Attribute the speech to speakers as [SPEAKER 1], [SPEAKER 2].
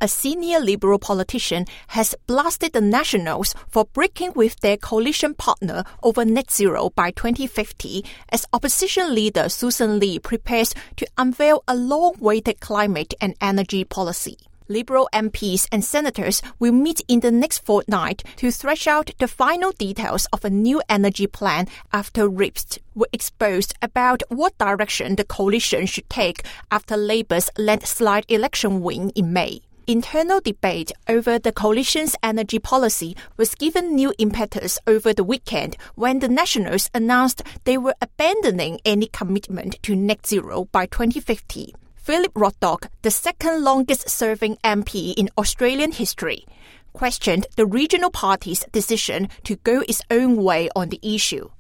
[SPEAKER 1] a senior Liberal politician, has blasted the Nationals for breaking with their coalition partner over net zero by 2050 as opposition leader Susan Lee prepares to unveil a long-awaited climate and energy policy. Liberal MPs and senators will meet in the next fortnight to thresh out the final details of a new energy plan after rifts were exposed about what direction the coalition should take after Labour's landslide election win in May. Internal debate over the coalition's energy policy was given new impetus over the weekend when the Nationals announced they were abandoning any commitment to net zero by 2050. Philip Ruddock, the second longest-serving MP in Australian history, questioned the regional party's decision to go its own way on the issue.